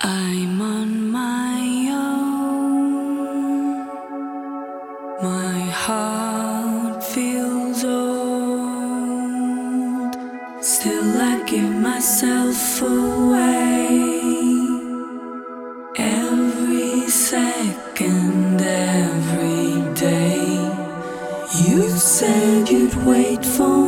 I'm on my own. My heart feels old. Still I give myself away. Every second, every day. You said you'd wait for